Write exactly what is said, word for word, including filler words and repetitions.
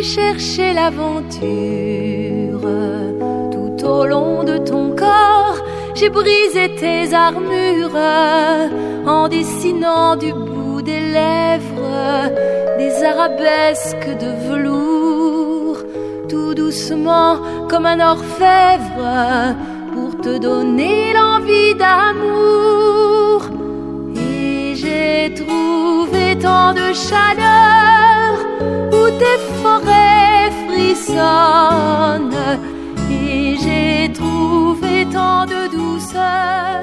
allé chercher l'aventure. Tout au long de ton corps, j'ai brisé tes armures en dessinant du bout des lèvres des arabesques de velours, tout doucement comme un orfèvre, pour te donner l'envie d'amour. Et j'ai trouvé tant de chaleur où tes forêts frissonnent, et j'ai trouvé tant de douceur